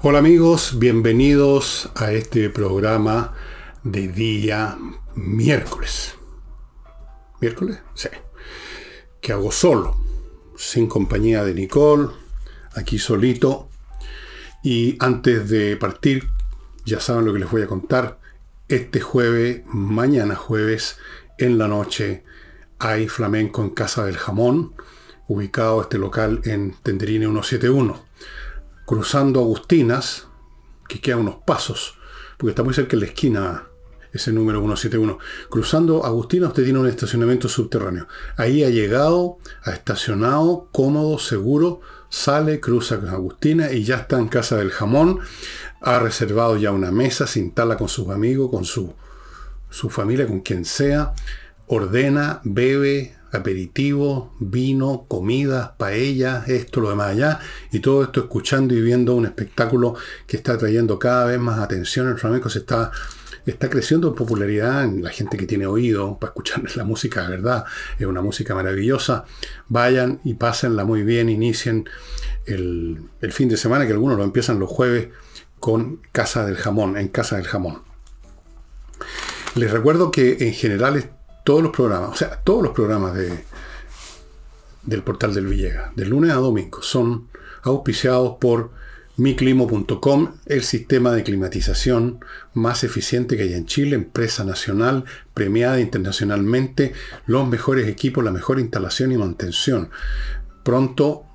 Hola amigos, bienvenidos a este programa de día miércoles. ¿Miércoles? Sí. Que hago solo, sin compañía de Nicole, aquí solito. Y antes de partir, ya saben lo que les voy a contar. Este jueves, mañana jueves, en la noche, hay flamenco en Casa del Jamón, ubicado este local en Tenderine 171. Cruzando Agustinas, que queda unos pasos, porque está muy cerca de la esquina ese número 171. Cruzando Agustinas usted tiene un estacionamiento subterráneo. Ahí ha llegado, ha estacionado, cómodo, seguro, sale, cruza Agustinas y ya está en Casa del Jamón. Ha reservado ya una mesa, se instala con sus amigos, con su familia, con quien sea. Ordena, bebe, aperitivo, vino, comida, paella, esto, lo demás allá, y todo esto escuchando y viendo un espectáculo que está trayendo cada vez más atención. El flamenco está creciendo en popularidad en la gente que tiene oído para escuchar la música de verdad. Es una música maravillosa. Vayan y pásenla muy bien, inicien el fin de semana, que algunos lo empiezan los jueves con Casa del Jamón, en Casa del Jamón. Les recuerdo que en general todos los programas del Portal del Villegas, de lunes a domingo, son auspiciados por miclimo.com, el sistema de climatización más eficiente que hay en Chile, empresa nacional, premiada internacionalmente, los mejores equipos, la mejor instalación y mantención. Pronto,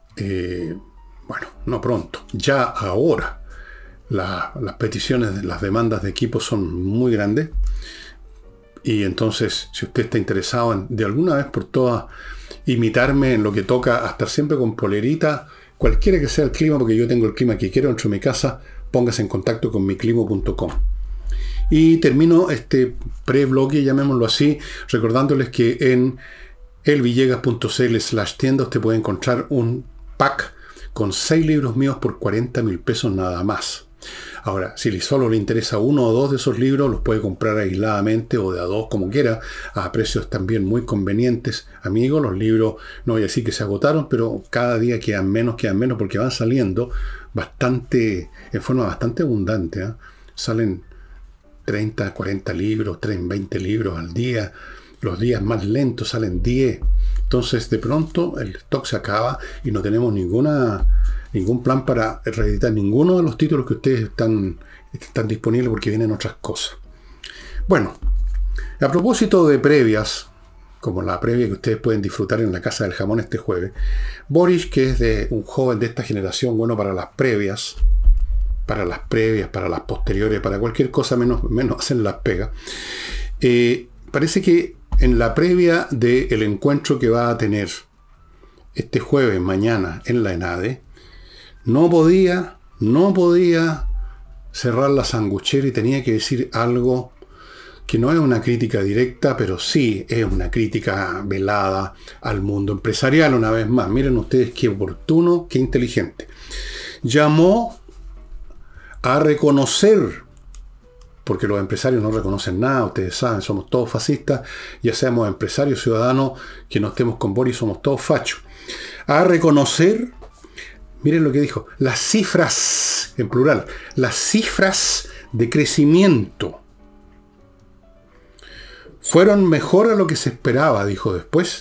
ya ahora, las peticiones, las demandas de equipos son muy grandes. Y entonces, si usted está interesado en, de alguna vez por todas, imitarme en lo que toca a estar siempre con polerita, cualquiera que sea el clima, porque yo tengo el clima que quiero dentro de mi casa, póngase en contacto con miclimo.com. Y termino este pre-bloque, llamémoslo así, recordándoles que en elvillegas.cl/tienda usted puede encontrar un pack con 6 libros míos por 40.000 pesos nada más. Ahora, si solo le interesa uno o dos de esos libros, los puede comprar aisladamente o de a dos, como quiera, a precios también muy convenientes. Amigos, los libros, no voy a decir que se agotaron, pero cada día quedan menos, porque van saliendo en forma bastante abundante, ¿eh? Salen 30, 40 libros, 20 libros al día. Los días más lentos salen 10. Entonces, de pronto, el stock se acaba y no tenemos ningún plan para reeditar ninguno de los títulos que ustedes están disponibles, porque vienen otras cosas. Bueno, a propósito de previas, como la previa que ustedes pueden disfrutar en la Casa del Jamón este jueves, Boris, que es de un joven de esta generación, bueno para las previas, para las posteriores, para cualquier cosa menos hacen las pegas. Parece que en la previa del encuentro que va a tener este jueves, mañana, en la ENADE, no podía cerrar la sanguchera y tenía que decir algo que no es una crítica directa, pero sí es una crítica velada al mundo empresarial, una vez más. Miren ustedes qué oportuno, qué inteligente. Llamó a reconocer, porque los empresarios no reconocen nada, ustedes saben, somos todos fascistas, ya seamos empresarios, ciudadanos, que no estemos con Boris, somos todos fachos. A reconocer, miren lo que dijo, las cifras, en plural, las cifras de crecimiento fueron mejor a lo que se esperaba, dijo después.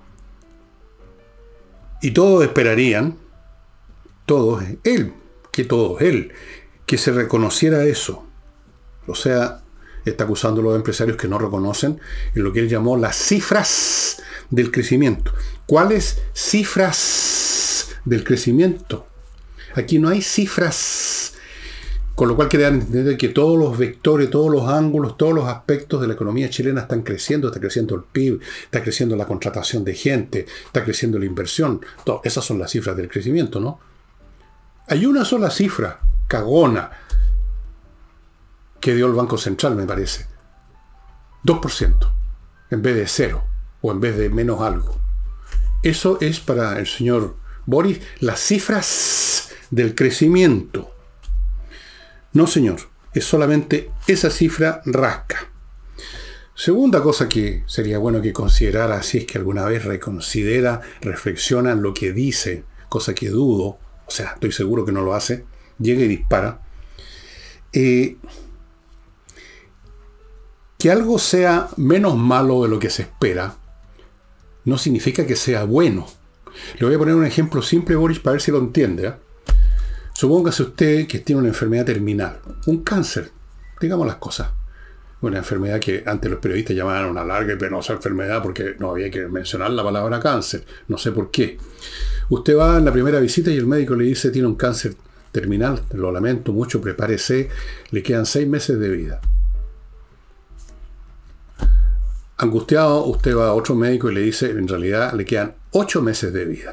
Y todos esperarían, él, que se reconociera eso. O sea, está acusando a los empresarios que no reconocen en lo que él llamó las cifras del crecimiento. ¿Cuáles cifras del crecimiento? Aquí no hay cifras, con lo cual queda entender que todos los vectores, todos los ángulos, todos los aspectos de la economía chilena están creciendo. Está creciendo el PIB, está creciendo la contratación de gente, está creciendo la inversión. Esas son las cifras del crecimiento, ¿no? Hay una sola cifra, cagona, que dio el Banco Central, me parece. 2%, en vez de 0, o en vez de menos algo. Eso es para el señor Boris las cifras del crecimiento. No, señor, es solamente esa cifra rasca. Segunda cosa que sería bueno que considerara, si es que alguna vez reflexiona lo que dice, cosa que dudo, o sea, estoy seguro que no lo hace, llega y dispara. Que algo sea menos malo de lo que se espera no significa que sea bueno. Le voy a poner un ejemplo simple, Boris, para ver si lo entiende, ¿eh? Supóngase usted que tiene una enfermedad terminal, un cáncer, digamos las cosas. Una enfermedad que antes los periodistas llamaban una larga y penosa enfermedad porque no había que mencionar la palabra cáncer. No sé por qué. Usted va en la primera visita y el médico le dice tiene un cáncer terminal, lo lamento mucho, prepárese, le quedan 6 meses de vida. Angustiado, usted va a otro médico y le dice en realidad le quedan 8 meses de vida.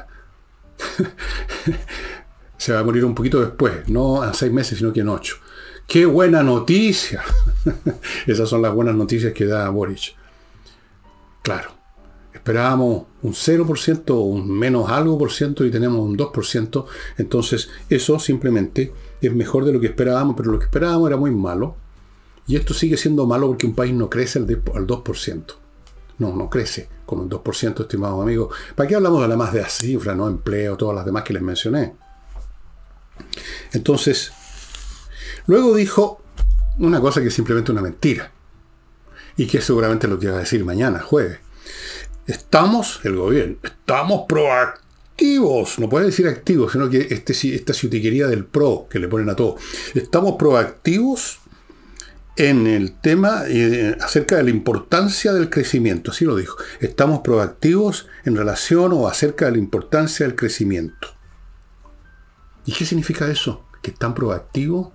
Se va a morir un poquito después, no en 6 meses, sino que en 8. ¡Qué buena noticia! Esas son las buenas noticias que da Boric. Claro, esperábamos un 0% o un menos algo por ciento y tenemos un 2%. Entonces, eso simplemente es mejor de lo que esperábamos, pero lo que esperábamos era muy malo. Y esto sigue siendo malo porque un país no crece al 2%. No crece con un 2%, estimados amigos. ¿Para qué hablamos de la más de las cifras, no empleo, todas las demás que les mencioné? Entonces, luego dijo una cosa que es simplemente una mentira. Y que es seguramente lo que va a decir mañana, jueves. El gobierno, estamos proactivos. No puede decir activos, sino que esta ciutiquería del pro que le ponen a todo. Estamos proactivos en el tema acerca de la importancia del crecimiento. Así lo dijo. Estamos proactivos en relación o acerca de la importancia del crecimiento. ¿Y qué significa eso? Que están proactivos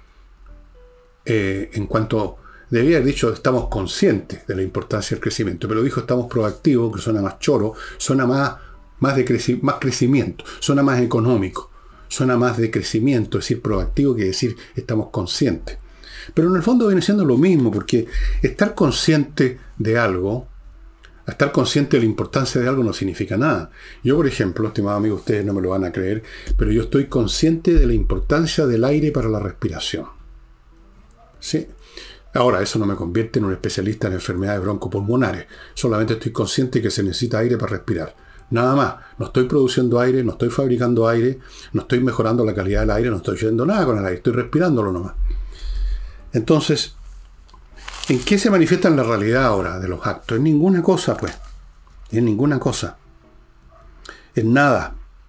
en cuanto... Debía haber dicho estamos conscientes de la importancia del crecimiento, pero dijo estamos proactivos, que suena más choro, suena más crecimiento, suena más económico, suena más de crecimiento, es decir, proactivo que decir estamos conscientes. Pero en el fondo viene siendo lo mismo, porque estar consciente de algo, estar consciente de la importancia de algo no significa nada. Yo, por ejemplo, estimado amigo, ustedes no me lo van a creer, pero yo estoy consciente de la importancia del aire para la respiración. ¿Sí? Ahora, eso no me convierte en un especialista en enfermedades broncopulmonares. Solamente estoy consciente que se necesita aire para respirar. Nada más. No estoy produciendo aire, no estoy fabricando aire, no estoy mejorando la calidad del aire, no estoy haciendo nada con el aire, estoy respirándolo nomás. Entonces, ¿en qué se manifiesta en la realidad ahora de los actos? En ninguna cosa, pues. En ninguna cosa. En nada.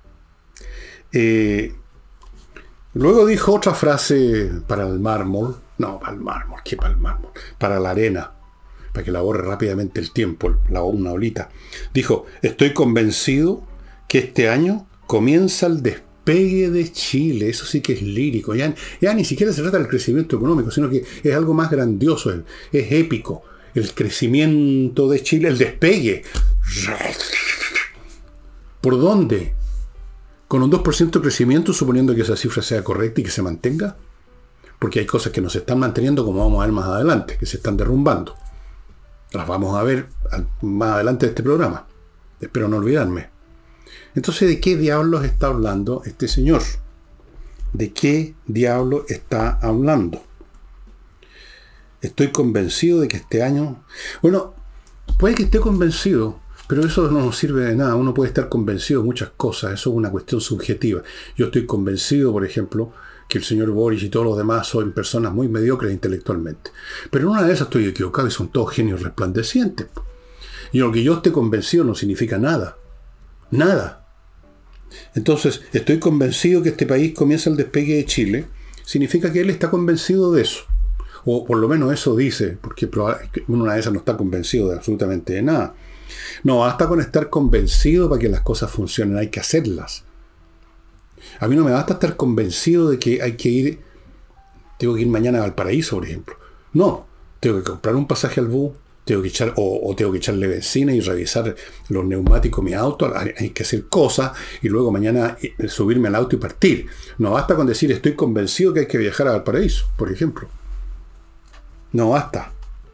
Luego dijo otra frase para el mármol. No, para el mármol. ¿Qué para el mármol? Para la arena. Para que la borre rápidamente el tiempo, una olita. Dijo, estoy convencido que este año comienza el despegue de Chile. Eso sí que es lírico. Ya ni siquiera se trata del crecimiento económico, sino que es algo más grandioso. Es épico. El crecimiento de Chile, el despegue. ¿Por dónde? ¿Con un 2% de crecimiento, suponiendo que esa cifra sea correcta y que se mantenga? Porque hay cosas que no se están manteniendo, como vamos a ver más adelante, que se están derrumbando. Las vamos a ver más adelante de este programa. Espero no olvidarme. Entonces, ¿de qué diablos está hablando este señor? ¿De qué diablo está hablando? Estoy convencido de que este año... Bueno, puede que esté convencido, pero eso no nos sirve de nada. Uno puede estar convencido de muchas cosas. Eso es una cuestión subjetiva. Yo estoy convencido, por ejemplo, que el señor Boric y todos los demás son personas muy mediocres intelectualmente. Pero en una de esas estoy equivocado y son todos genios resplandecientes. Y lo que yo esté convencido no significa nada. Nada. Entonces, estoy convencido que este país comienza el despegue de Chile. Significa que él está convencido de eso. O por lo menos eso dice, porque una de esas no está convencido de absolutamente de nada. No, basta con estar convencido para que las cosas funcionen, hay que hacerlas. A mí no me basta estar convencido de que tengo que ir mañana a Valparaíso, por ejemplo. No, tengo que comprar un pasaje al bus, tengo que echarle benzina y revisar los neumáticos de mi auto, hay que hacer cosas y luego mañana subirme al auto y partir. No basta con decir estoy convencido que hay que viajar a Valparaíso, por ejemplo. No basta.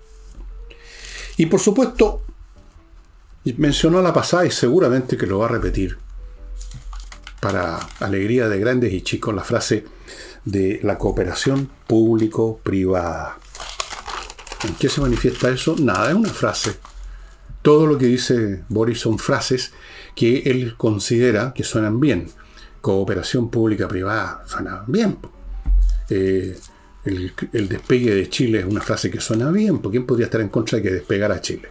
Y por supuesto, mencionó la pasada y seguramente que lo va a repetir para alegría de grandes y chicos, la frase de la cooperación público-privada. ¿En qué se manifiesta eso? Nada, es una frase. Todo lo que dice Boris son frases que él considera que suenan bien. Cooperación pública-privada, suena bien. el despegue de Chile es una frase que suena bien, porque ¿quién podría estar en contra de que despegara Chile?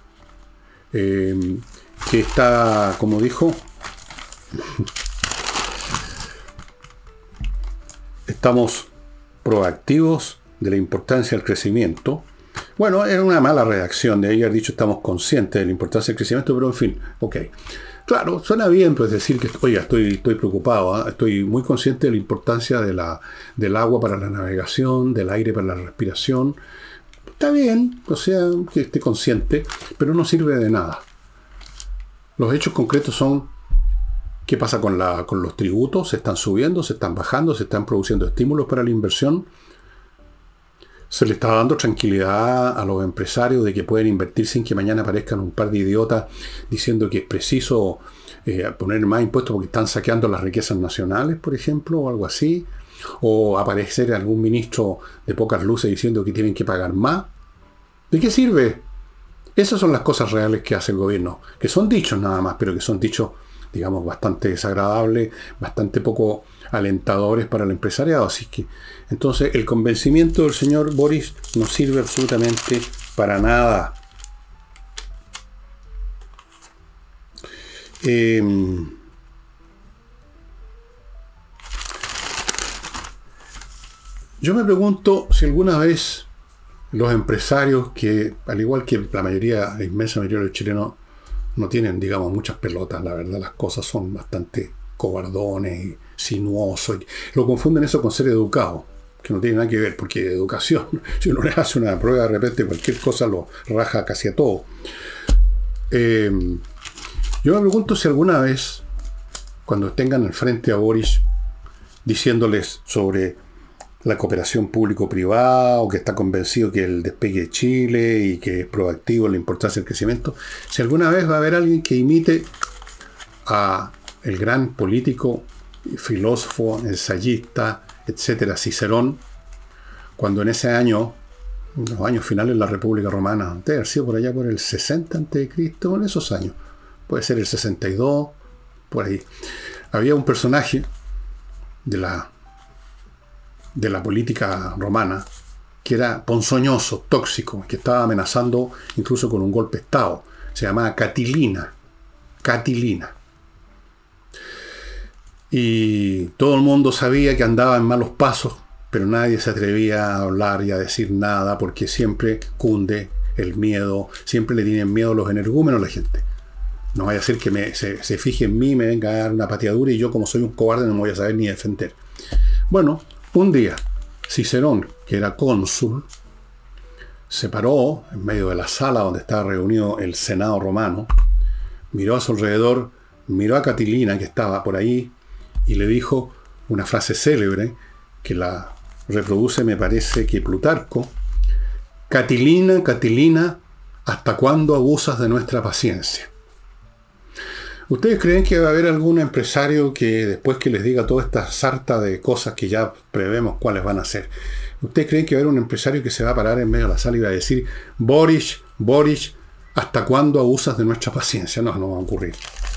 Que está, como dijo, estamos proactivos de la importancia del crecimiento. Bueno, era una mala redacción de haber dicho estamos conscientes de la importancia del crecimiento, pero en fin, ok. Claro, suena bien, pues decir que, oiga, estoy preocupado, ¿eh? Estoy muy consciente de la importancia del agua para la navegación, del aire para la respiración. Está bien, o sea, que esté consciente, pero no sirve de nada. Los hechos concretos son qué pasa con los tributos, se están subiendo, se están bajando, se están produciendo estímulos para la inversión. Se le está dando tranquilidad a los empresarios de que pueden invertir sin que mañana aparezcan un par de idiotas diciendo que es preciso poner más impuestos porque están saqueando las riquezas nacionales, por ejemplo, o algo así. O aparecer algún ministro de pocas luces diciendo que tienen que pagar más. ¿De qué sirve? Esas son las cosas reales que hace el gobierno, que son dichos nada más, pero que son dichos, digamos, bastante desagradables, bastante poco alentadores para el empresariado. Así que, entonces, el convencimiento del señor Boris no sirve absolutamente para nada. Yo me pregunto si alguna vez los empresarios que, al igual que la inmensa mayoría de los chilenos, no tienen, digamos, muchas pelotas, la verdad, las cosas son bastante cobardones y sinuosos. Lo confunden eso con ser educado, que no tiene nada que ver, porque educación, si uno le hace una prueba de repente, cualquier cosa lo raja casi a todo. Yo me pregunto si alguna vez, cuando tengan al frente a Boris, diciéndoles sobre la cooperación público-privada, o que está convencido que el despegue de Chile y que es proactivo en la importancia del crecimiento, si alguna vez va a haber alguien que imite a el gran político, filósofo, ensayista, etcétera, Cicerón, cuando en ese año, en los años finales de la República Romana, debe haber sido por allá por el 60 a.C., en esos años, puede ser el 62, por ahí, había un personaje de la política romana que era ponzoñoso, tóxico, que estaba amenazando incluso con un golpe de Estado. Se llamaba Catilina. Y todo el mundo sabía que andaba en malos pasos, pero nadie se atrevía a hablar y a decir nada porque siempre cunde el miedo, siempre le tienen miedo los energúmenos a la gente. No vaya a ser que se fije en mí, me venga a dar una pateadura y yo, como soy un cobarde, no me voy a saber ni defender. Bueno, un día, Cicerón, que era cónsul, se paró en medio de la sala donde estaba reunido el Senado romano, miró a su alrededor, miró a Catilina, que estaba por ahí, y le dijo una frase célebre, que la reproduce, me parece, que Plutarco: Catilina, Catilina, ¿hasta cuándo abusas de nuestra paciencia? ¿Ustedes creen que va a haber algún empresario que después que les diga toda esta sarta de cosas que ya prevemos cuáles van a ser, ¿ustedes creen que va a haber un empresario que se va a parar en medio de la sala y va a decir: Boris, ¿hasta cuándo abusas de nuestra paciencia? No va a ocurrir.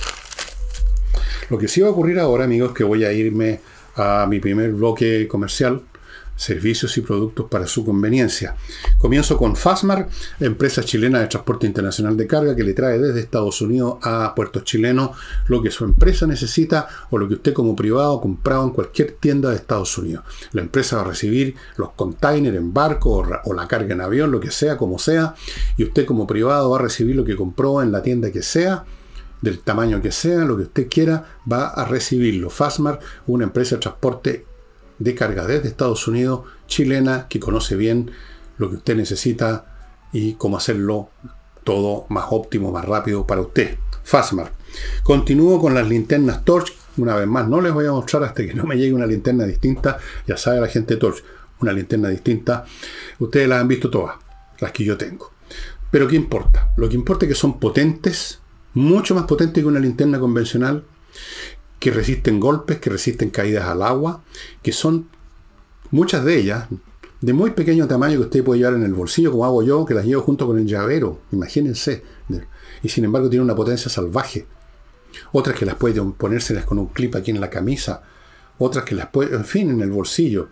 Lo que sí va a ocurrir ahora, amigos, es que voy a irme a mi primer bloque comercial, servicios y productos para su conveniencia. Comienzo con Fastmark, empresa chilena de transporte internacional de carga que le trae desde Estados Unidos a puertos chilenos lo que su empresa necesita o lo que usted como privado comprado en cualquier tienda de Estados Unidos. La empresa va a recibir los containers en barco o la carga en avión, lo que sea, como sea, y usted como privado va a recibir lo que compró en la tienda que sea, del tamaño que sea, lo que usted quiera, va a recibirlo. Fastmark, una empresa de transporte de carga desde Estados Unidos, chilena, que conoce bien lo que usted necesita y cómo hacerlo todo más óptimo, más rápido para usted. Fastmark. Continúo con las linternas Torch. Una vez más, no les voy a mostrar hasta que no me llegue una linterna distinta. Ya sabe la gente de Torch, una linterna distinta. Ustedes las han visto todas, las que yo tengo. Pero ¿qué importa? Lo que importa es que son potentes, mucho más potentes que una linterna convencional, que resisten golpes, que resisten caídas al agua, que son muchas de ellas de muy pequeño tamaño que usted puede llevar en el bolsillo, como hago yo, que las llevo junto con el llavero, imagínense. Y sin embargo tiene una potencia salvaje. Otras que las puede ponérselas con un clip aquí en la camisa, otras que las puede, en fin, en el bolsillo.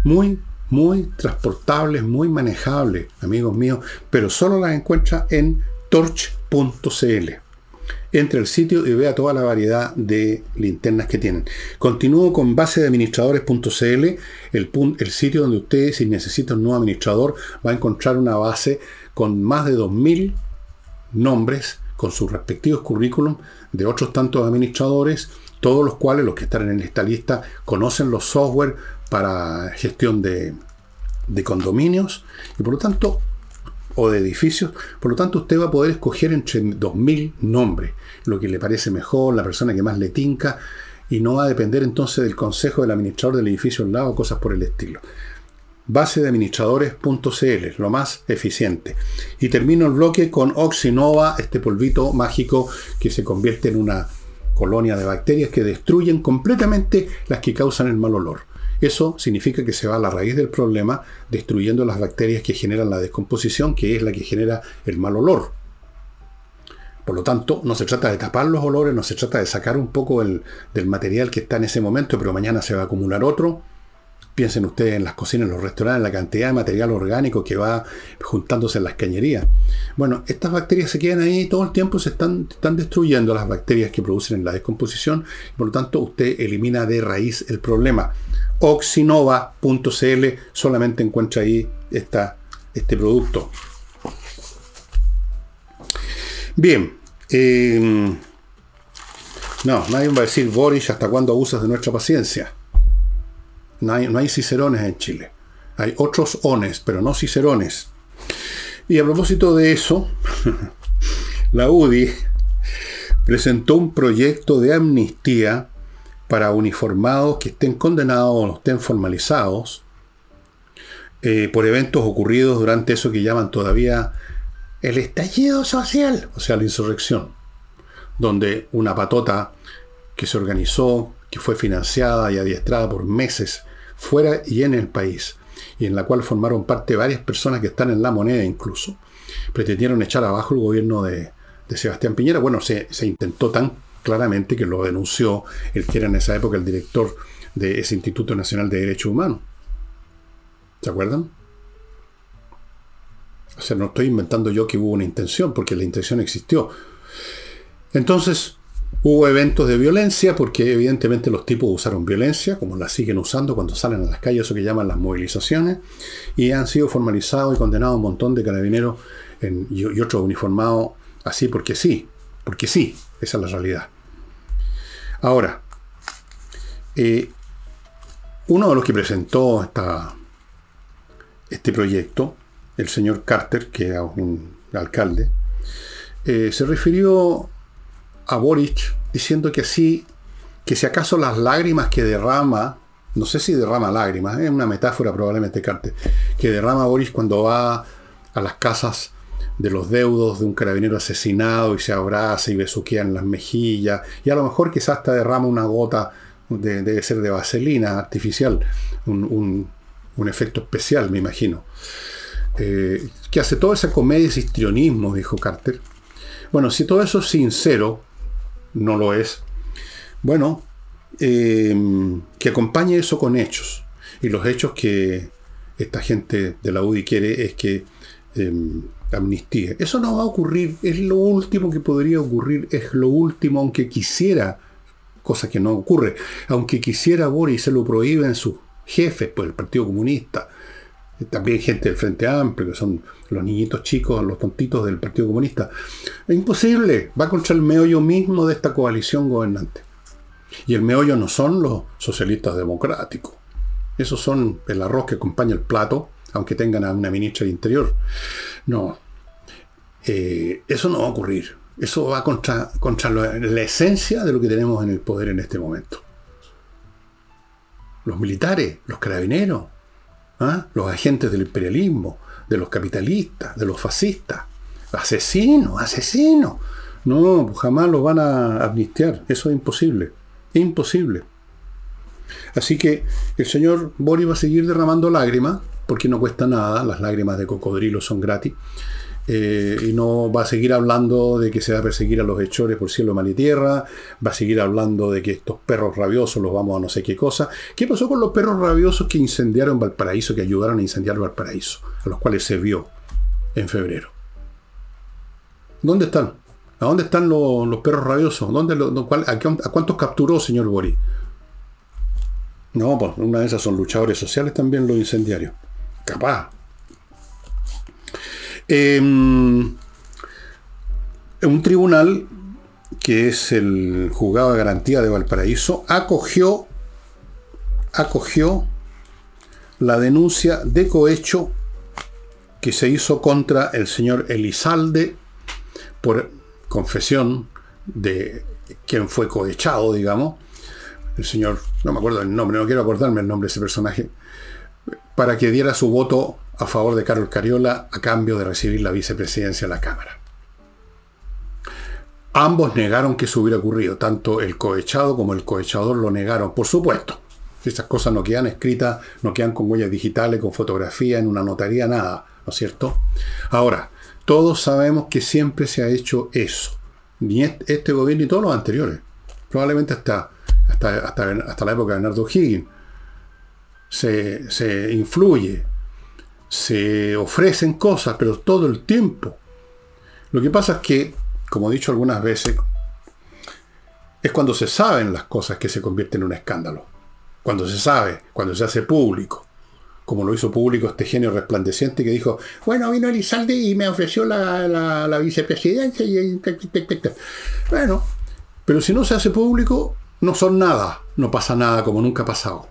muy, muy transportables, muy manejables, amigos míos, pero solo las encuentra en torch.cl. Entre al sitio y vea toda la variedad de linternas que tienen. Continúo con basedeadministradores.cl, el sitio donde usted, si necesita un nuevo administrador, va a encontrar una base con más de 2000 nombres, con sus respectivos currículum de otros tantos administradores, todos los cuales, los que están en esta lista, conocen los software para gestión de condominios y por lo tanto, o de edificios, por lo tanto usted va a poder escoger entre 2000 nombres, lo que le parece mejor, la persona que más le tinca, y no va a depender entonces del consejo del administrador del edificio al lado, cosas por el estilo. Basedeadministradores.cl, lo más eficiente. Y termino el bloque con Oxinova, este polvito mágico que se convierte en una colonia de bacterias que destruyen completamente las que causan el mal olor. Eso significa que se va a la raíz del problema, destruyendo las bacterias que generan la descomposición, que es la que genera el mal olor. Por lo tanto, no se trata de tapar los olores, no se trata de sacar un poco del material que está en ese momento, pero mañana se va a acumular otro. Piensen ustedes en las cocinas, en los restaurantes, en la cantidad de material orgánico que va juntándose en las cañerías. Bueno, estas bacterias se quedan ahí todo el tiempo, se están destruyendo las bacterias que producen en la descomposición. Y por lo tanto, usted elimina de raíz el problema. Oxinova.cl, solamente encuentra ahí este producto. Bien. No, nadie va a decir, Boris, ¿hasta cuándo abusas de nuestra paciencia? No hay cicerones en Chile. Hay otros ones, pero no cicerones. Y a propósito de eso, la UDI presentó un proyecto de amnistía para uniformados que estén condenados o no estén formalizados por eventos ocurridos durante eso que llaman todavía el estallido social, o sea, la insurrección, donde una patota que se organizó, que fue financiada y adiestrada por meses fuera y en el país, y en la cual formaron parte varias personas que están en La Moneda incluso, pretendieron echar abajo el gobierno de Sebastián Piñera. Bueno, se intentó tan claramente que lo denunció el que era en esa época el director de ese Instituto Nacional de Derechos Humanos. ¿Se acuerdan? O sea, no estoy inventando yo que hubo una intención, porque la intención existió. Entonces, hubo eventos de violencia, porque evidentemente los tipos usaron violencia, como la siguen usando cuando salen a las calles, eso que llaman las movilizaciones, y han sido formalizados y condenados un montón de carabineros y otros uniformados, así porque sí, esa es la realidad. Ahora, uno de los que presentó este proyecto, el señor Carter, que era un alcalde, se refirió a Boric diciendo que si acaso las lágrimas que derrama, no sé si derrama lágrimas, es una metáfora probablemente Carter, que derrama Boric cuando va a las casas de los deudos de un carabinero asesinado y se abraza y besuquea en las mejillas, y a lo mejor quizás hasta derrama una gota, debe ser de vaselina artificial, un efecto especial, me imagino. Que hace toda esa comedia y histrionismo, dijo Carter. Bueno, si todo eso es sincero, no lo es, bueno, que acompañe eso con hechos. Y los hechos que esta gente de la UDI quiere es que amnistíe. Eso no va a ocurrir, es lo último que podría ocurrir, es lo último, aunque quisiera, cosa que no ocurre, aunque quisiera Boris, se lo prohíben sus jefes por el Partido Comunista. También gente del Frente Amplio, que son los niñitos chicos, los tontitos del Partido Comunista. Es imposible, va contra el meollo mismo de esta coalición gobernante. Y el meollo no son los socialistas democráticos. Esos son el arroz que acompaña el plato, aunque tengan a una ministra de Interior. No, eso no va a ocurrir. Eso va contra la esencia de lo que tenemos en el poder en este momento. Los militares, los carabineros, los agentes del imperialismo, de los capitalistas, de los fascistas, asesinos. No, jamás los van a amnistiar. Eso es imposible. Imposible. Así que el señor Boris va a seguir derramando lágrimas, porque no cuesta nada, las lágrimas de cocodrilo son gratis, y no va a seguir hablando de que se va a perseguir a los hechores por cielo, mar y tierra, va a seguir hablando de que estos perros rabiosos los vamos a no sé qué cosa. ¿Qué pasó con los perros rabiosos que incendiaron Valparaíso, que ayudaron a incendiar Valparaíso, a los cuales se vio en febrero? ¿Dónde están? ¿A dónde están los perros rabiosos? ¿A cuántos capturó, señor Boric? No, pues una de esas son luchadores sociales también los incendiarios. Capaz. Un tribunal, que es el juzgado de garantía de Valparaíso, acogió la denuncia de cohecho que se hizo contra el señor Elizalde por confesión de quien fue cohechado, digamos, el señor, no me acuerdo el nombre, no quiero acordarme el nombre de ese personaje, para que diera su voto a favor de Carol Cariola a cambio de recibir la vicepresidencia de la Cámara. Ambos negaron que eso hubiera ocurrido, tanto el cohechado como el cohechador lo negaron, por supuesto. Esas cosas no quedan escritas, no quedan con huellas digitales, con fotografía, en una notaría, nada, ¿no es cierto? Ahora, todos sabemos que siempre se ha hecho eso. Ni este gobierno ni todos los anteriores. Probablemente hasta la época de Bernardo O'Higgins. Se influye, se ofrecen cosas, pero todo el tiempo. Lo que pasa es que, como he dicho algunas veces, es cuando se saben las cosas que se convierten en un escándalo. Cuando se sabe, cuando se hace público. Como lo hizo público este genio resplandeciente que dijo, bueno, vino Elizalde y me ofreció la vicepresidencia y... Bueno, pero si no se hace público, no son nada, no pasa nada, como nunca ha pasado.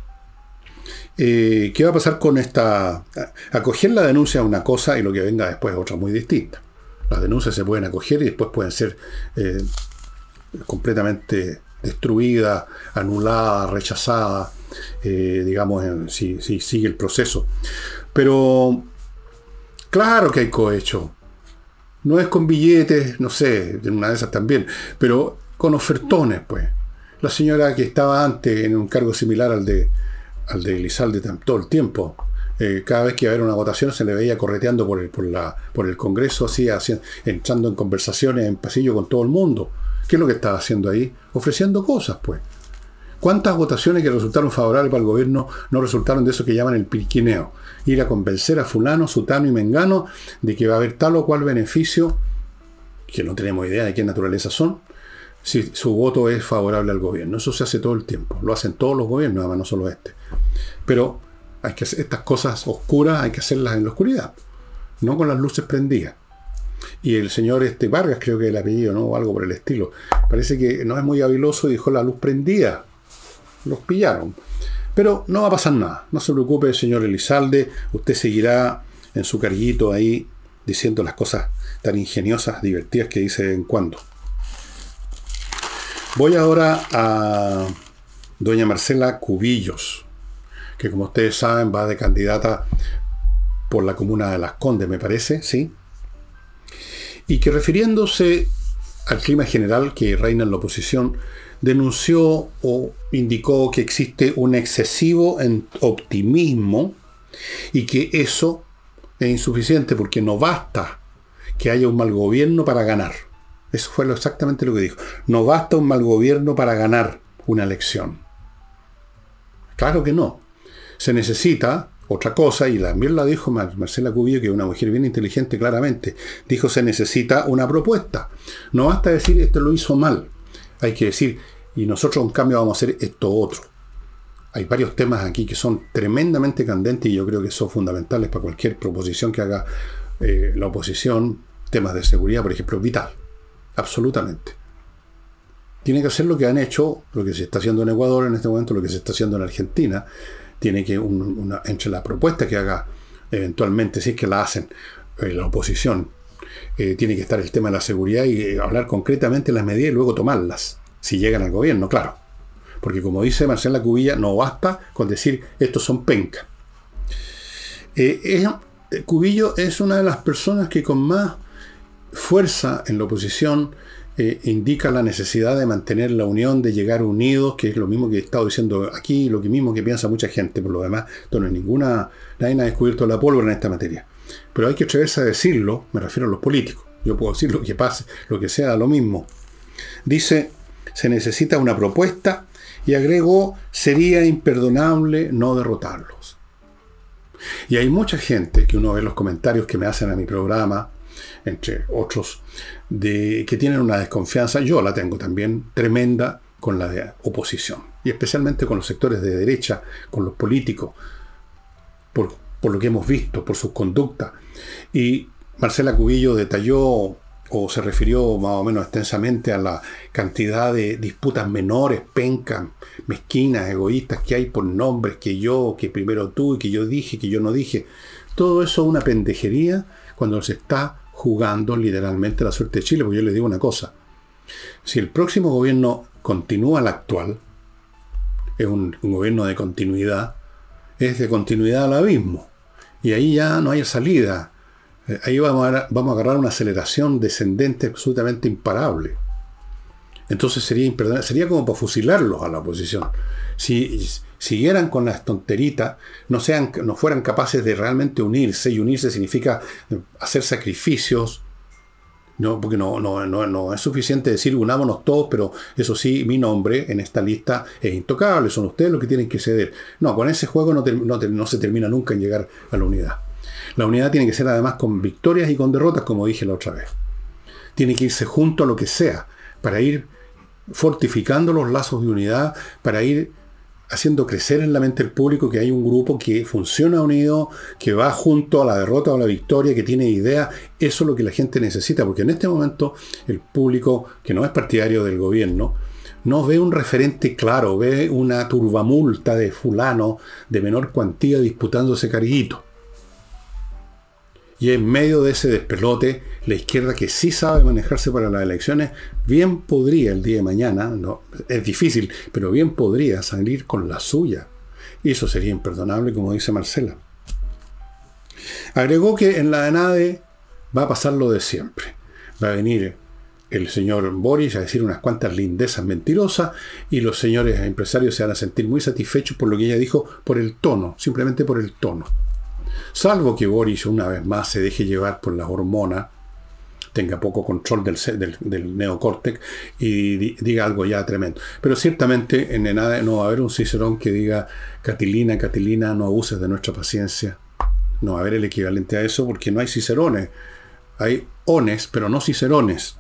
¿Qué va a pasar con esta? Acoger la denuncia a una cosa y lo que venga después es otra muy distinta. Las denuncias se pueden acoger y después pueden ser completamente destruidas, anuladas, rechazadas, digamos, si sigue el proceso. Pero claro que hay cohecho. No es con billetes, no sé, en una de esas también, pero con ofertones, pues. La señora que estaba antes en un cargo similar al de Elizalde todo el tiempo, cada vez que iba a haber una votación se le veía correteando por el Congreso, así entrando en conversaciones en pasillo con todo el mundo. ¿Qué es lo que estaba haciendo ahí? Ofreciendo cosas, pues. ¿Cuántas votaciones que resultaron favorables para el gobierno no resultaron de eso que llaman el pirquineo? Ir a convencer a fulano, sutano y mengano de que va a haber tal o cual beneficio, que no tenemos idea de qué naturaleza son, si su voto es favorable al gobierno. Eso se hace todo el tiempo. Lo hacen todos los gobiernos, además no solo este. Pero hay que hacer estas cosas oscuras, hay que hacerlas en la oscuridad, no con las luces prendidas. Y el señor Vargas, creo que es el apellido, ¿no? O algo por el estilo. Parece que no es muy habiloso y dejó la luz prendida. Los pillaron. Pero no va a pasar nada. No se preocupe, señor Elizalde. Usted seguirá en su carguito ahí diciendo las cosas tan ingeniosas, divertidas que dice de vez en cuando. Voy ahora a doña Marcela Cubillos, que como ustedes saben va de candidata por la comuna de Las Condes, me parece, ¿sí? Y que refiriéndose al clima general que reina en la oposición, denunció o indicó que existe un excesivo optimismo y que eso es insuficiente porque no basta que haya un mal gobierno para ganar. Eso fue exactamente lo que dijo. No basta un mal gobierno para ganar una elección. Claro que no. Se necesita otra cosa, y también la dijo Marcela Cubillo, que es una mujer bien inteligente, claramente. Dijo, se necesita una propuesta. No basta decir, esto lo hizo mal. Hay que decir, y nosotros en cambio vamos a hacer esto otro. Hay varios temas aquí que son tremendamente candentes y yo creo que son fundamentales para cualquier proposición que haga la oposición. Temas de seguridad, por ejemplo, vital. Absolutamente. Tiene que hacer lo que han hecho, lo que se está haciendo en Ecuador en este momento, lo que se está haciendo en Argentina. Tiene que, entre la propuesta que haga eventualmente, si es que la hacen la oposición, tiene que estar el tema de la seguridad y hablar concretamente las medidas y luego tomarlas, si llegan al gobierno, claro. Porque como dice Marcela Cubilla, no basta con decir, estos son pencas. Cubillo es una de las personas que con más fuerza en la oposición indica la necesidad de mantener la unión, de llegar unidos, que es lo mismo que he estado diciendo aquí, lo mismo que piensa mucha gente. Por lo demás, esto no es nadie ha descubierto la pólvora en esta materia. pero hay que atreverse a decirlo, me refiero a los políticos. Yo puedo decir lo que pase, lo que sea, lo mismo. Dice, se necesita una propuesta, y agregó, sería imperdonable no derrotarlos. Y hay mucha gente, que uno ve los comentarios que me hacen a mi programa, entre otros, que tienen una desconfianza, yo la tengo también, tremenda, con la de oposición. Y especialmente con los sectores de derecha, con los políticos, por lo que hemos visto, por sus conductas. Y Marcela Cubillo detalló o se refirió más o menos extensamente a la cantidad de disputas menores, pencas, mezquinas, egoístas que hay por nombres, que yo, que primero tú, y que yo dije, que yo no dije. Todo eso es una pendejería cuando se está jugando literalmente la suerte de Chile, porque yo les digo una cosa. Si el próximo gobierno continúa el actual, es un gobierno de continuidad, es de continuidad al abismo. Y ahí ya no hay salida. Ahí vamos a agarrar una aceleración descendente absolutamente imparable. Entonces sería imperdonable, sería como para fusilarlos a la oposición. Si siguieran con las tonteritas, no fueran capaces de realmente unirse, y unirse significa hacer sacrificios, no, porque no es suficiente decir unámonos todos, pero eso sí, mi nombre en esta lista es intocable, son ustedes los que tienen que ceder. No, con ese juego no se termina nunca en llegar a la unidad. La unidad tiene que ser además con victorias y con derrotas, como dije la otra vez. Tiene que irse junto a lo que sea, para ir fortificando los lazos de unidad, para ir haciendo crecer en la mente del público que hay un grupo que funciona unido, que va junto a la derrota o a la victoria, que tiene ideas. Eso es lo que la gente necesita, porque en este momento el público, que no es partidario del gobierno, no ve un referente claro, ve una turbamulta de fulano de menor cuantía disputándose carguito. Y en medio de ese despelote, la izquierda, que sí sabe manejarse para las elecciones, bien podría el día de mañana, no, es difícil, pero bien podría salir con la suya. Y eso sería imperdonable, como dice Marcela. Agregó que en la ANADE va a pasar lo de siempre. Va a venir el señor Boric a decir unas cuantas lindezas mentirosas, y los señores empresarios se van a sentir muy satisfechos por lo que ella dijo, por el tono, simplemente por el tono. Salvo que Boric una vez más se deje llevar por las hormonas, tenga poco control del neocórtex y diga algo ya tremendo. Pero ciertamente en ENADE no va a haber un Cicerón que diga Catilina, no abuses de nuestra paciencia. No va a haber el equivalente a eso, porque no hay Cicerones. Hay ones, pero no Cicerones.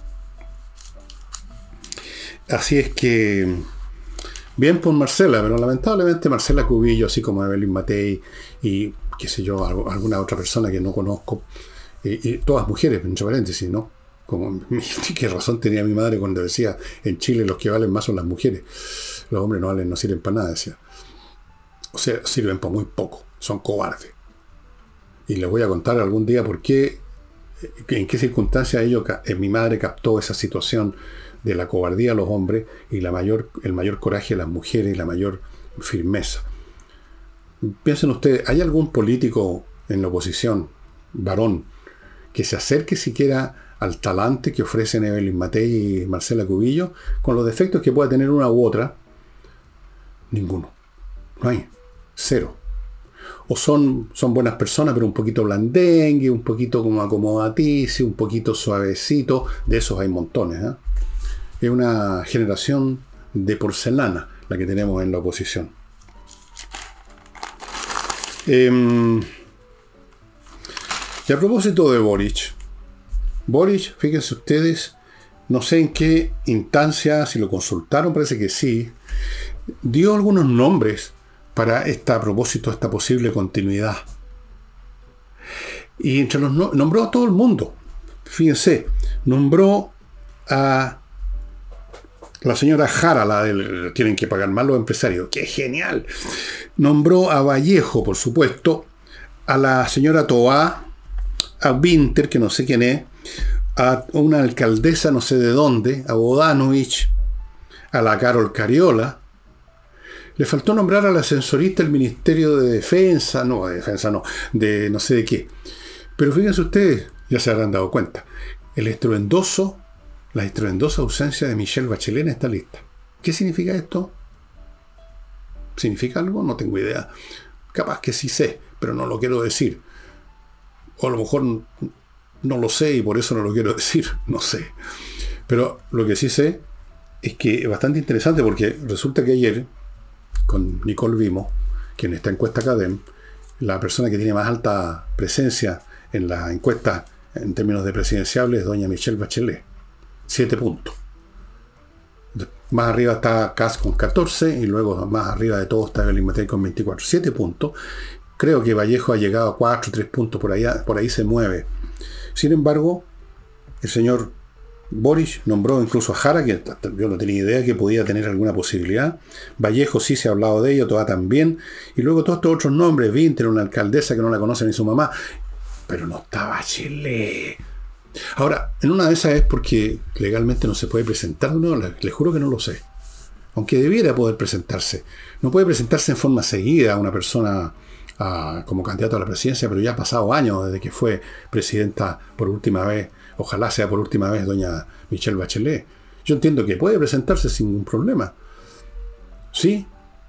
Así es que bien por Marcela, pero lamentablemente Marcela Cubillo, así como Evelyn Matei y qué sé yo, alguna otra persona que no conozco, y todas mujeres, entre paréntesis, ¿no? Como, qué razón tenía mi madre cuando decía, en Chile los que valen más son las mujeres, los hombres no sirven para nada, decía. O sea, sirven para muy poco, son cobardes. Y les voy a contar algún día por qué, en qué circunstancias mi madre captó esa situación de la cobardía de los hombres y el mayor coraje de las mujeres y la mayor firmeza. Piensen ustedes, ¿hay algún político en la oposición, varón, que se acerque siquiera al talante que ofrecen Evelyn Matei y Marcela Cubillo, con los defectos que pueda tener una u otra? Ninguno. No hay. Cero. O son buenas personas, pero un poquito blandengue, un poquito como acomodaticio, un poquito suavecito. De esos hay montones, ¿eh? Es una generación de porcelana la que tenemos en la oposición. Y a propósito de Boric, fíjense ustedes, no sé en qué instancia, si lo consultaron, parece que sí, dio algunos nombres para a propósito de esta posible continuidad. Y entre los nombró a todo el mundo. Fíjense, nombró a la señora Jara, tienen que pagar más los empresarios. ¡Qué genial! Nombró a Vallejo, por supuesto, a la señora Toá, a Winter, que no sé quién es, a una alcaldesa no sé de dónde, a Bodanovich, a la Carol Cariola. Le faltó nombrar a la ascensorista del Ministerio de Defensa, de no sé de qué. Pero fíjense ustedes, ya se habrán dado cuenta, la estruendosa ausencia de Michelle Bachelet en esta lista. ¿Qué significa esto? ¿Significa algo? No tengo idea. Capaz que sí sé, pero no lo quiero decir. O a lo mejor no lo sé y por eso no lo quiero decir, no sé. Pero lo que sí sé es que es bastante interesante porque resulta que ayer, con Nicole Vimo, que en esta encuesta CADEM, la persona que tiene más alta presencia en la encuesta en términos de presidenciables es doña Michelle Bachelet, 7 puntos. Más arriba está Kass con 14 y luego más arriba de todo está Evelyn Matei con 24. 7 puntos. Creo que Vallejo ha llegado a 4, 3 puntos, por ahí se mueve. Sin embargo, el señor Boric nombró incluso a Jara, que yo no tenía idea que podía tener alguna posibilidad. Vallejo sí se ha hablado de ello, Toa también. Y luego todos estos otros nombres, Vinter, una alcaldesa que no la conoce ni su mamá. Pero no está Bachelet. Ahora, en una de esas es porque legalmente no se puede presentar. No, les juro que no lo sé. Aunque debiera poder presentarse. No puede presentarse en forma seguida a una persona como candidato a la presidencia, pero ya ha pasado años desde que fue presidenta por última vez. Ojalá sea por última vez doña Michelle Bachelet. Yo entiendo que puede presentarse sin ningún problema. Sí.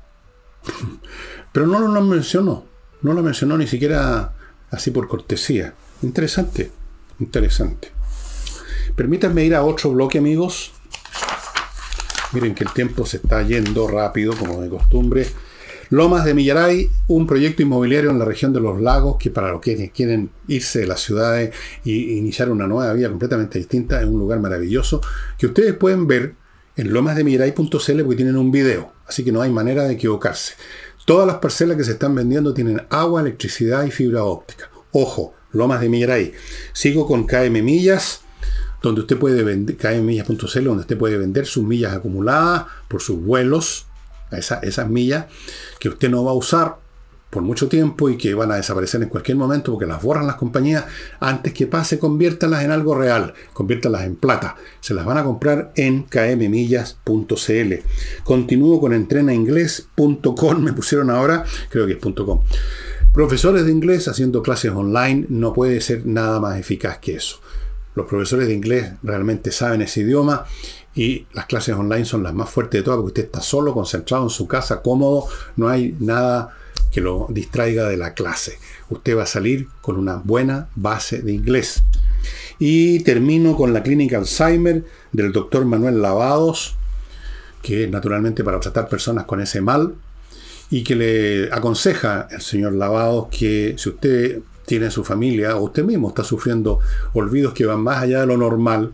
Pero no lo mencionó. No lo mencionó ni siquiera así por cortesía. Interesante. Interesante. Permítanme ir a otro bloque, amigos. Miren que el tiempo se está yendo rápido, como de costumbre. Lomas de Millaray, un proyecto inmobiliario en la región de los lagos, que para los que quieren irse de las ciudades e iniciar una nueva vida completamente distinta, es un lugar maravilloso, que ustedes pueden ver en lomasdemillaray.cl porque tienen un video, así que no hay manera de equivocarse. Todas las parcelas que se están vendiendo tienen agua, electricidad y fibra óptica. Ojo, Lomas de Millaray. Sigo con KM Millas, donde usted puede vender, kmmillas.cl, donde usted puede vender sus millas acumuladas por sus vuelos, esas millas que usted no va a usar por mucho tiempo y que van a desaparecer en cualquier momento porque las borran las compañías. Antes que pase, conviértanlas en algo real, conviértanlas en plata. Se las van a comprar en kmmillas.cl. Continúo con entrenainglés.com, me pusieron ahora, creo que es .com. Profesores de inglés haciendo clases online, no puede ser nada más eficaz que eso. Los profesores de inglés realmente saben ese idioma y las clases online son las más fuertes de todas porque usted está solo, concentrado en su casa, cómodo, no hay nada que lo distraiga de la clase. Usted va a salir con una buena base de inglés. Y termino con la clínica Alzheimer del doctor Manuel Lavados, que es naturalmente para tratar personas con ese mal, y que le aconseja el señor Lavados que si usted tiene en su familia o usted mismo está sufriendo olvidos que van más allá de lo normal,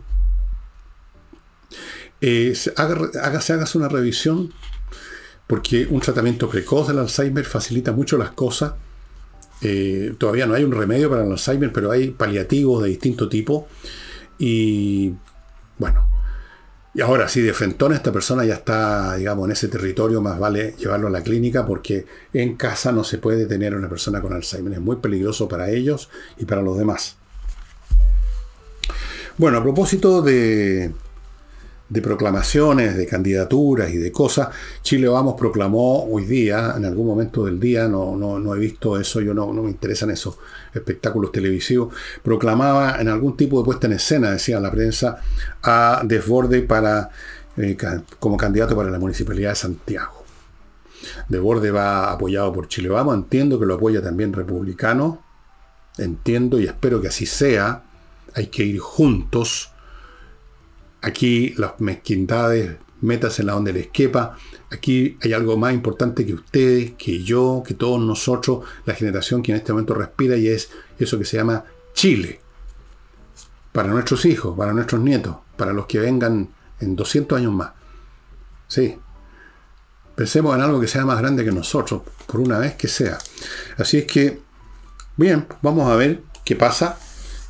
hágase una revisión, porque un tratamiento precoz del Alzheimer facilita mucho las cosas. Todavía no hay un remedio para el Alzheimer, pero hay paliativos de distinto tipo. Y bueno, y ahora sí, de frentón esta persona ya está, digamos, en ese territorio, más vale llevarlo a la clínica porque en casa no se puede tener a una persona con Alzheimer. Es muy peligroso para ellos y para los demás. Bueno, a propósito de proclamaciones, de candidaturas y de cosas, Chile Vamos proclamó hoy día, en algún momento del día, no he visto eso, yo no me interesan esos espectáculos televisivos, proclamaba en algún tipo de puesta en escena, decía la prensa, a Desbordes como candidato para la Municipalidad de Santiago. Desbordes va apoyado por Chile Vamos, entiendo que lo apoya también Republicano, entiendo y espero que así sea, hay que ir juntos. Aquí las mezquindades, métasela donde les quepa. Aquí hay algo más importante que ustedes, que yo, que todos nosotros, la generación que en este momento respira, y es eso que se llama Chile. Para nuestros hijos, para nuestros nietos, para los que vengan en 200 años más. Sí. Pensemos en algo que sea más grande que nosotros, por una vez que sea. Así es que, bien, vamos a ver qué pasa.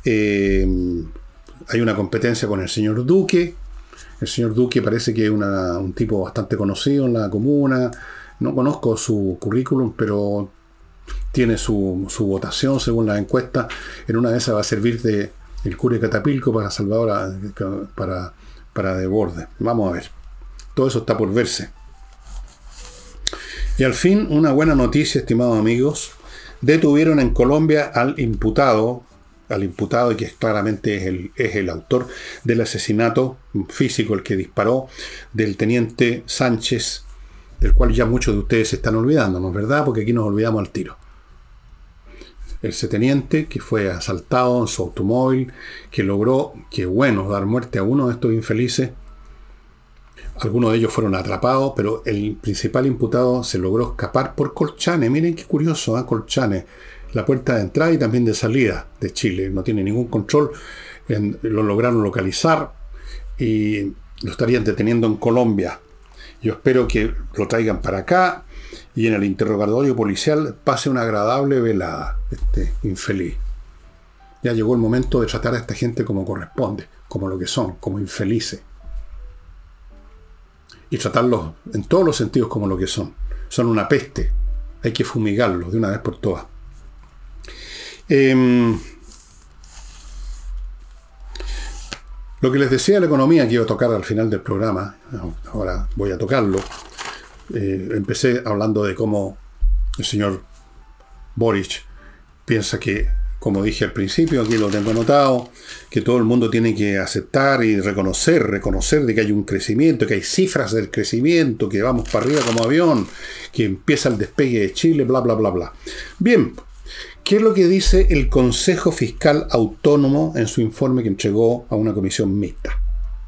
Hay una competencia con el señor Duque. El señor Duque parece que es un tipo bastante conocido en la comuna. No conozco su currículum, pero tiene su votación según la encuesta. En una de esas va a servir de el cura de Catapilco para Salvador, para Desbordes. Vamos a ver. Todo eso está por verse. Y al fin, una buena noticia, estimados amigos. Detuvieron en Colombia al imputado y que claramente es el autor del asesinato físico, el que disparó del teniente Sánchez, del cual ya muchos de ustedes se están olvidando, ¿no es verdad? Porque aquí nos olvidamos al tiro. ese teniente que fue asaltado en su automóvil, que logró, qué bueno, dar muerte a uno de estos infelices. Algunos de ellos fueron atrapados, pero el principal imputado se logró escapar por Colchane. Miren qué curioso, Colchane, la puerta de entrada y también de salida de Chile. No tiene ningún control. Lo lograron localizar y lo estarían deteniendo en Colombia. Yo espero que lo traigan para acá y en el interrogatorio policial pase una agradable velada, este infeliz. Ya llegó el momento de tratar a esta gente como corresponde, como lo que son, como infelices. Y tratarlos en todos los sentidos como lo que son. Son una peste. Hay que fumigarlos de una vez por todas. Lo que les decía de la economía que iba a tocar al final del programa, ahora voy a tocarlo. Empecé hablando de cómo el señor Boric piensa que, como dije al principio, aquí lo tengo anotado, que todo el mundo tiene que aceptar y reconocer de que hay un crecimiento, que hay cifras del crecimiento, que vamos para arriba como avión, que empieza el despegue de Chile, bla, bla, bla, bla. Bien, ¿qué es lo que dice el Consejo Fiscal Autónomo en su informe que entregó a una comisión mixta?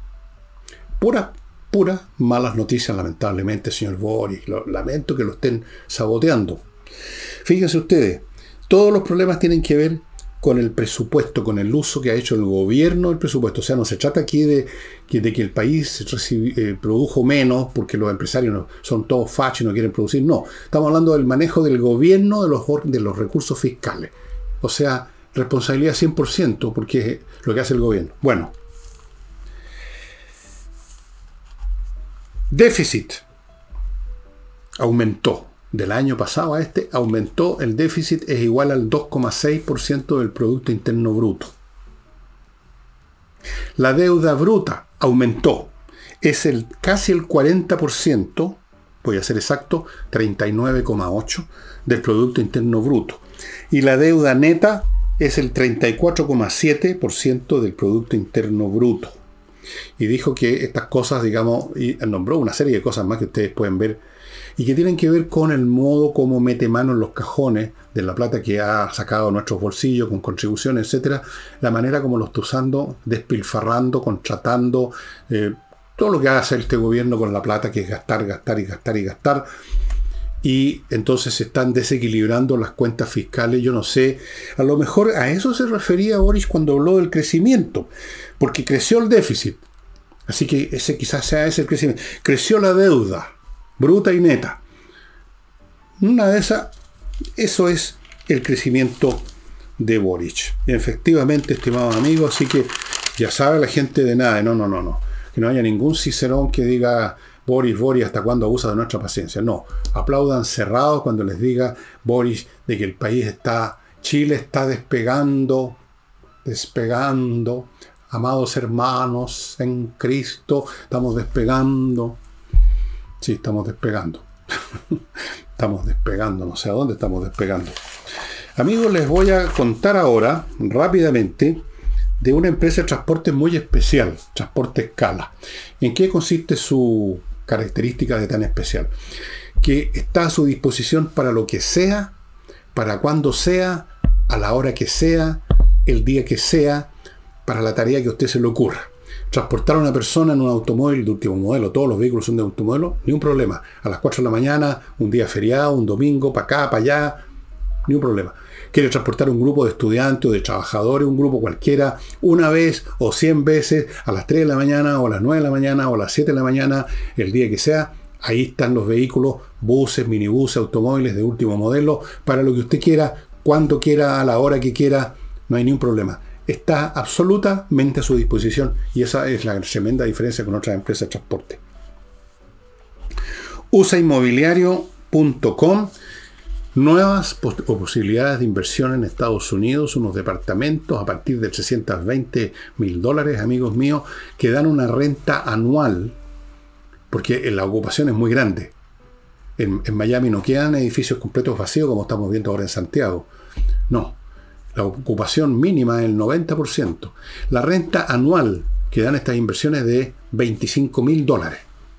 Puras malas noticias, lamentablemente, señor Boric. Lamento que lo estén saboteando. Fíjense ustedes, todos los problemas tienen que ver con el presupuesto, con el uso que ha hecho el gobierno del presupuesto. O sea, no se trata aquí de que el país produjo menos porque los empresarios son todos fachos y no quieren producir. No, estamos hablando del manejo del gobierno de los recursos fiscales. O sea, responsabilidad 100% porque es lo que hace el gobierno. Bueno, déficit aumentó. Del año pasado a este aumentó, el déficit es igual al 2,6% del Producto Interno Bruto. La deuda bruta aumentó, es casi el 40%, voy a ser exacto, 39,8% del Producto Interno Bruto. Y la deuda neta es el 34,7% del Producto Interno Bruto. Y dijo que estas cosas, digamos, y nombró una serie de cosas más que ustedes pueden ver, y que tienen que ver con el modo como mete mano en los cajones de la plata que ha sacado de nuestros bolsillos, con contribuciones, etcétera, la manera como lo está usando, despilfarrando, contratando, todo lo que hace este gobierno con la plata, que es gastar, gastar y gastar y gastar. Y entonces se están desequilibrando las cuentas fiscales. Yo no sé, a lo mejor a eso se refería Boric cuando habló del crecimiento, porque creció el déficit, así que ese quizás sea ese el crecimiento. Creció la deuda bruta y neta. Una de esas, eso es el crecimiento de Boric. Y efectivamente, estimados amigos, así que ya sabe la gente de nada, no. Que no haya ningún cicerón que diga Boris, ¿hasta cuándo abusa de nuestra paciencia? No, aplaudan cerrados cuando les diga Boris de que el país Chile está despegando. Amados hermanos en Cristo, estamos despegando. Sí, estamos despegando. Estamos despegando, no sé a dónde estamos despegando. Amigos, les voy a contar ahora, rápidamente, de una empresa de transporte muy especial, Transporte Escala. ¿En qué consiste su característica de tan especial? Que está a su disposición para lo que sea, para cuando sea, a la hora que sea, el día que sea, para la tarea que a usted se le ocurra. Transportar a una persona en un automóvil de último modelo, todos los vehículos son de último modelo, ni un problema. A las 4 de la mañana, un día feriado, un domingo, para acá, para allá, ni un problema. Quiere transportar un grupo de estudiantes o de trabajadores, un grupo cualquiera, una vez o 100 veces, a las 3 de la mañana, o a las 9 de la mañana, o a las 7 de la mañana, el día que sea. Ahí están los vehículos, buses, minibuses, automóviles de último modelo, para lo que usted quiera, cuando quiera, a la hora que quiera, no hay ningún problema. Está absolutamente a su disposición y esa es la tremenda diferencia con otras empresas de transporte. usainmobiliario.com, nuevas posibilidades de inversión en Estados Unidos, unos departamentos a partir de $320,000, amigos míos, que dan una renta anual, porque la ocupación es muy grande. En Miami no quedan edificios completos vacíos como estamos viendo ahora en Santiago. No. La ocupación mínima es el 90%. La renta anual que dan estas inversiones de $25,000.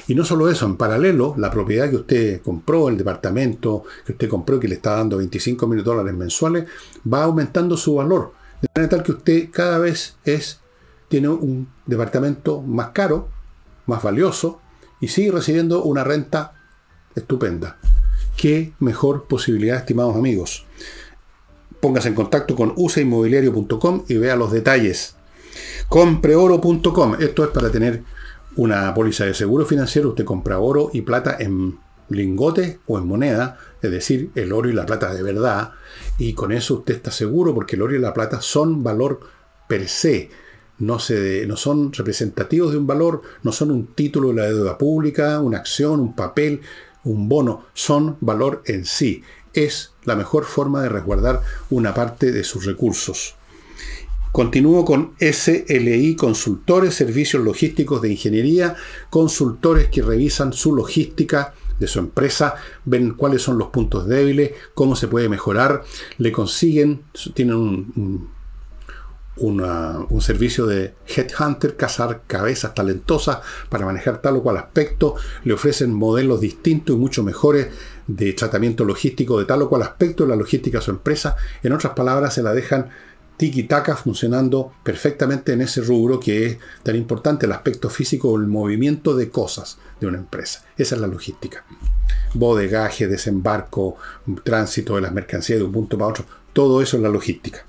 Y no solo eso, en paralelo, la propiedad que usted compró, el departamento que usted compró, que le está dando $25.000 mensuales, va aumentando su valor. De manera tal que usted cada vez tiene un departamento más caro, más valioso, y sigue recibiendo una renta estupenda. ¿Qué mejor posibilidad, estimados amigos? Póngase en contacto con usainmobiliario.com y vea los detalles. Compreoro.com. Esto es para tener una póliza de seguro financiero. Usted compra oro y plata en lingotes o en moneda, es decir, el oro y la plata de verdad, y con eso usted está seguro, porque el oro y la plata son valor per se, no son representativos de un valor, no son un título de la deuda pública, una acción, un papel, un bono, son valor en sí. Es la mejor forma de resguardar una parte de sus recursos. Continúo con SLI Consultores, servicios logísticos de ingeniería, consultores que revisan su logística de su empresa, ven cuáles son los puntos débiles, cómo se puede mejorar, le consiguen, tienen un servicio de headhunter, cazar cabezas talentosas para manejar tal o cual aspecto, le ofrecen modelos distintos y mucho mejores de tratamiento logístico de tal o cual aspecto de la logística de su empresa. En otras palabras, se la dejan tiki-taka funcionando perfectamente en ese rubro que es tan importante, el aspecto físico o el movimiento de cosas de una empresa. Esa es la logística. Bodegaje, desembarco, tránsito de las mercancías de un punto para otro, todo eso es la logística.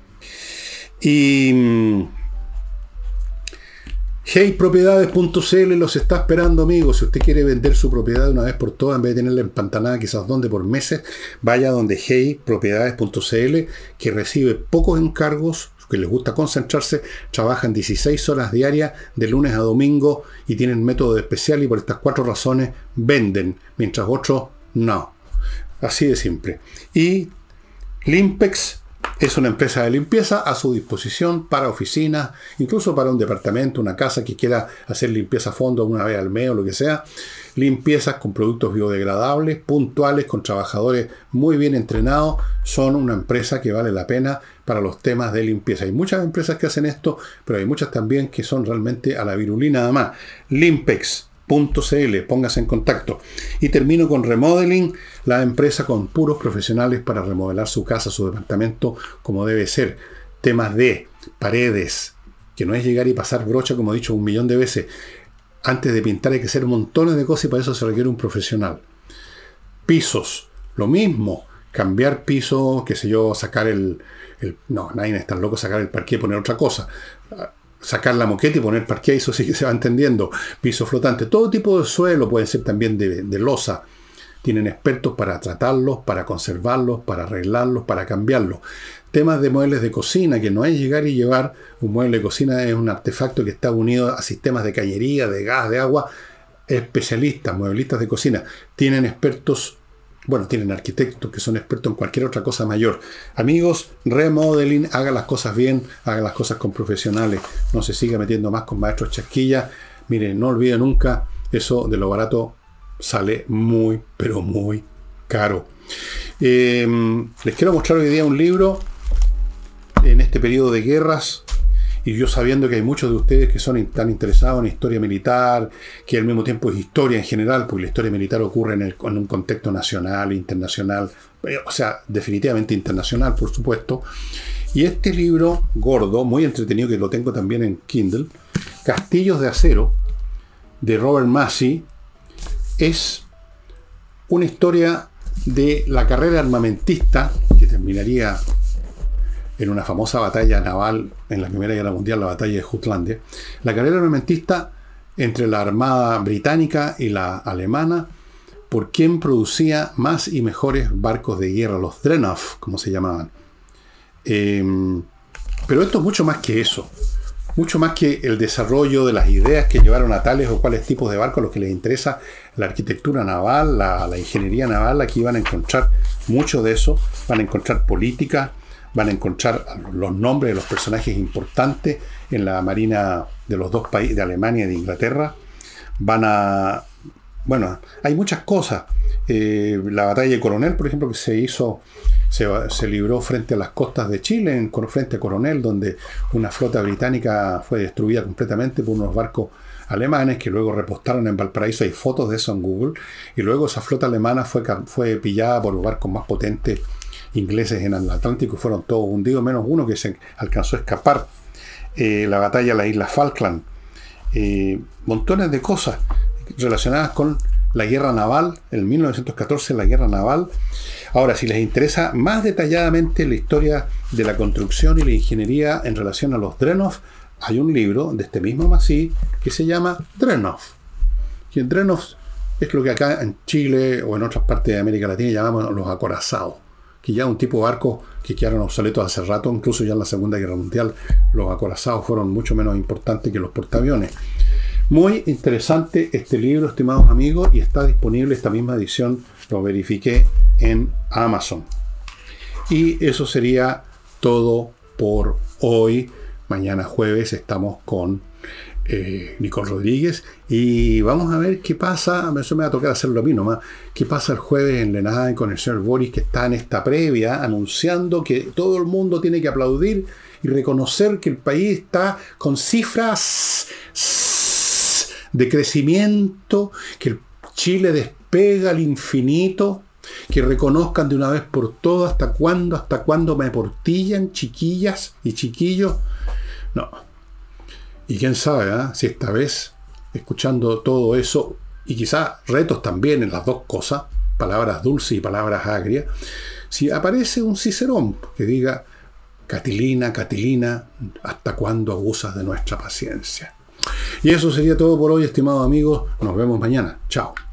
Y heypropiedades.cl los está esperando, amigos. Si usted quiere vender su propiedad de una vez por todas, en vez de tenerla empantanada quizás por meses, vaya donde heypropiedades.cl, que recibe pocos encargos, que les gusta concentrarse, trabajan 16 horas diarias de lunes a domingo y tienen método especial, y por estas 4 razones venden, mientras otros no. Así de simple. Y Limpex es una empresa de limpieza a su disposición para oficinas, incluso para un departamento, una casa que quiera hacer limpieza a fondo una vez al mes o lo que sea. Limpiezas con productos biodegradables, puntuales, con trabajadores muy bien entrenados. Son una empresa que vale la pena para los temas de limpieza. Hay muchas empresas que hacen esto, pero hay muchas también que son realmente a la virulina nada más. Limpex.cl, póngase en contacto. Y termino con Remodeling, la empresa con puros profesionales para remodelar su casa, su departamento como debe ser. Temas de paredes, que no es llegar y pasar brocha, como he dicho 1.000.000 de veces. Antes de pintar hay que hacer montones de cosas y para eso se requiere un profesional. Pisos, lo mismo. Cambiar piso, qué sé yo, sacar no, nadie está loco sacar el parqué y poner otra cosa. Sacar la moqueta y poner parqué, eso sí que se va entendiendo. Piso flotante, todo tipo de suelo, puede ser también de losa. Tienen expertos para tratarlos, para conservarlos, para arreglarlos, para cambiarlos. Temas de muebles de cocina, que no es llegar y llevar. Un mueble de cocina es un artefacto que está unido a sistemas de cañería, de gas, de agua. Especialistas, mueblistas de cocina. Tienen expertos, tienen arquitectos que son expertos en cualquier otra cosa mayor. Amigos, Remodeling, haga las cosas bien, haga las cosas con profesionales. No se siga metiendo más con maestros chasquillas. Miren, no olvide nunca, eso de lo barato sale muy, pero muy caro. Les quiero mostrar hoy día un libro en este periodo de guerras, y yo sabiendo que hay muchos de ustedes que están interesados en historia militar, que al mismo tiempo es historia en general, porque la historia militar ocurre en un contexto nacional, internacional, o sea, definitivamente internacional, por supuesto. Y este libro gordo, muy entretenido, que lo tengo también en Kindle, Castillos de Acero, de Robert Massey, es una historia de la carrera armamentista que terminaría en una famosa batalla naval en la Primera Guerra Mundial, la batalla de Jutlandia. La carrera armamentista entre la Armada Británica y la Alemana, por quién producía más y mejores barcos de guerra, los Dreadnought, como se llamaban. Pero esto es mucho más que eso. Mucho más que el desarrollo de las ideas que llevaron a tales o cuales tipos de barcos, a los que les interesa la arquitectura naval, la ingeniería naval. Aquí van a encontrar mucho de eso, van a encontrar política, van a encontrar los nombres de los personajes importantes en la marina de los dos países, de Alemania y de Inglaterra. Hay muchas cosas. La batalla de Coronel, por ejemplo, que se libró frente a las costas de Chile, frente a Coronel, donde una flota británica fue destruida completamente por unos barcos alemanes que luego repostaron en Valparaíso. Hay fotos de eso en Google. Y luego esa flota alemana fue pillada por los barcos más potentes ingleses en el Atlántico y fueron todos hundidos, menos uno que se alcanzó a escapar. La batalla de la isla Falkland. Montones de cosas relacionadas con la guerra naval, en 1914 la guerra naval. Ahora, si les interesa más detalladamente la historia de la construcción y la ingeniería en relación a los Dreadnought, hay un libro de este mismo Massey que se llama Dreadnought. Y el Dreadnought es lo que acá en Chile o en otras partes de América Latina llamamos los acorazados, que ya es un tipo de barco que quedaron obsoletos hace rato. Incluso ya en la Segunda Guerra Mundial los acorazados fueron mucho menos importantes que los portaaviones. Muy interesante este libro, estimados amigos, y está disponible esta misma edición, lo verifiqué en Amazon. Y eso sería todo por hoy. Mañana jueves estamos con Nicole Rodríguez y vamos a ver qué pasa. Eso me va a tocar hacerlo a mí nomás. ¿Qué pasa el jueves en Lenada con el señor Boris, que está en esta previa anunciando que todo el mundo tiene que aplaudir y reconocer que el país está con cifras de crecimiento, que el Chile despega al infinito, que reconozcan de una vez por todas hasta cuándo me portillan, chiquillas y chiquillos. No. Y quién sabe, si esta vez, escuchando todo eso, y quizás retos también en las dos cosas, palabras dulces y palabras agrias, si aparece un Cicerón que diga: Catilina, Catilina, ¿hasta cuándo abusas de nuestra paciencia? Y eso sería todo por hoy, estimados amigos. Nos vemos mañana. Chao.